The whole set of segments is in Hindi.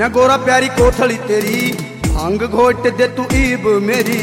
कोने गोरा प्यारी कोथड़ी तेरी, भांग घोट दे तू ईब मेरी।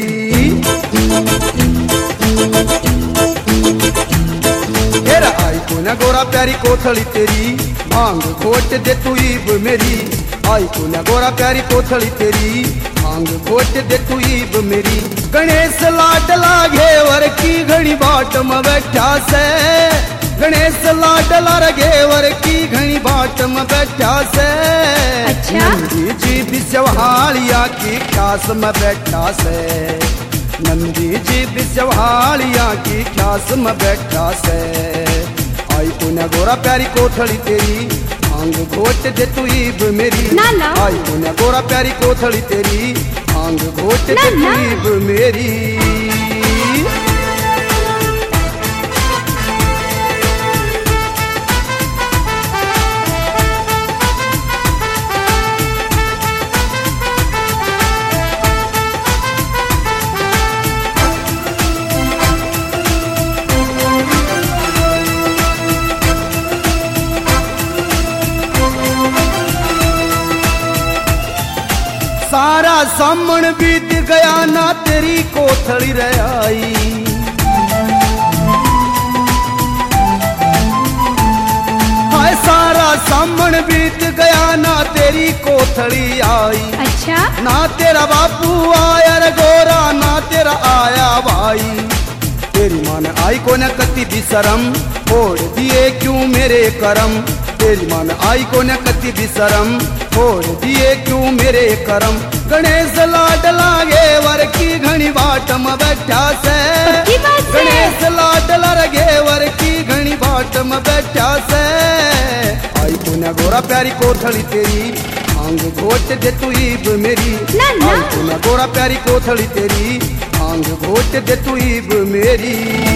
हेरा आई कोने गोरा प्यारी कोथड़ी तेरी, भांग घोट दे तू ईब मेरी। आई कोने गोरा प्यारी कोथड़ी तेरी, भांग घोट दे तू ईब मेरी। गणेश लाडला घेवर की घड़ी बाट में बैठा से, गणेश लाडला घेवर की घड़ी बाट में बैठा से। अच्छा? नंदी जी बिसवालिया की खास में बैठा से, नंदी जी बिसवालिया की खास में बैठा से। आई कोने गोरा प्यारी कोथड़ी तेरी, भांग घोट दे तू ईब मेरी। आई कोने गोरा प्यारी कोथड़ी तेरी, भांग घोट दे तू ईब मेरी। सारा सामन बीत गया ना तेरी कोथड़ी रह आई। हाय सारा सामन बीत गया ना तेरी कोथड़ी आई। अच्छा? ना तेरा बापू आया रे गोरा, ना तेरा आया भाई। तेरी माँ ने आई को न कति भी शरम, छोड़ दिए क्यों मेरे करम। तेरी माँ ने आई को न कति भी शरम, छोड़ दिए क्यों मेरे करम। गणेश लाडला घेवर की घनी बाट में बैठा से, गणेश लाडला घेवर की घनी बाट में बैठा से। आई को न गोरा प्यारी कोथड़ी तेरी, भांग घोट दे तू ईब मेरी। आई को न गोरा प्यारी कोथड़ी तेरी, भांग घोट दे तू ईब मेरी।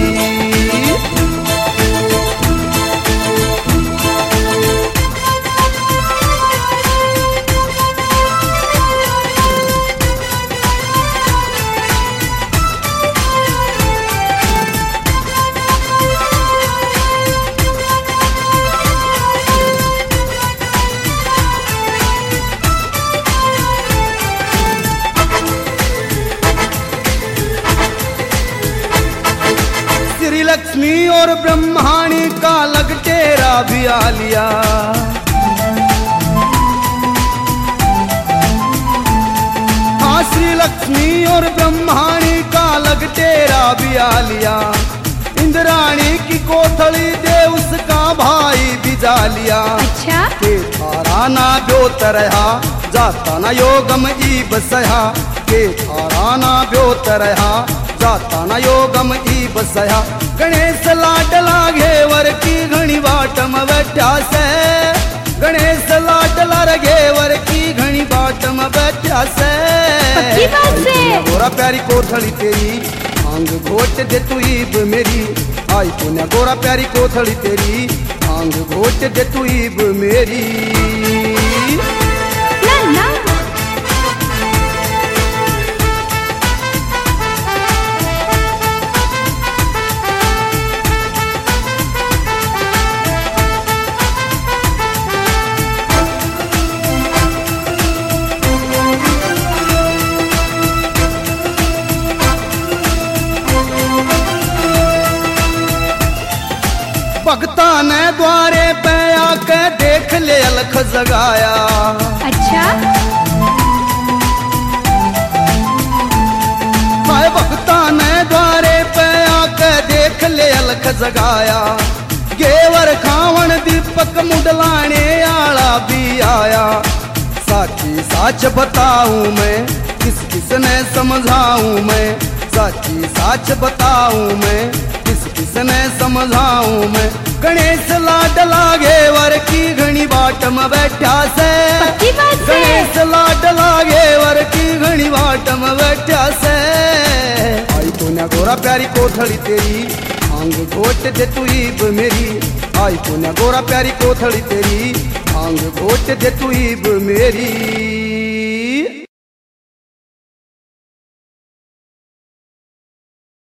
लक्ष्मी और ब्रह्माणी का लग तेरा भी आ लिया। हाँ श्री लक्ष्मी और ब्रह्माणी का लग तेरा भी आ लिया। इंद्राणी की कोथड़ी दे उसका भाई भी जा लिया। अच्छा? के थारा ना ब्योत रहा, जाता ना योगम ई बसया। के थारा ना ब्योत रहा, जाता ना योगम ई बसया। गणेश लाडला घेवर की घनी बाट में बैठा से, गणेश लाडला घेवर की घनी बाट में बैठा से। गोरा प्यारी कोथड़ी तेरी, भांग घोट दे तू ईब मेरी। आई को न गोरा प्यारी कोथड़ी तेरी, भांग घोट दे तू ईब मेरी। भक्ता ने द्वारे पे आके देख ले अलख जगाया। अच्छा? हाय भक्ता ने द्वारे पे आके देख ले अलख जगाया। घेवर खावण दीपक मुडलाने आला भी आया। साची साच बताऊं मैं, किस किस ने समझाऊं मैं। साची साच बताऊं मैं, किस किस ने समझाऊं मैं। गणेश लाडला घेवर की घनी बाट में बैठा से, गणेश लाडला घेवर की घनी बाट में बैठा से। आई को न गोरा प्यारी कोथड़ी तेरी, भांग घोट दे तू ईब मेरी। आई को न गोरा प्यारी कोथड़ी तेरी, भांग घोट दे तू ईब मेरी।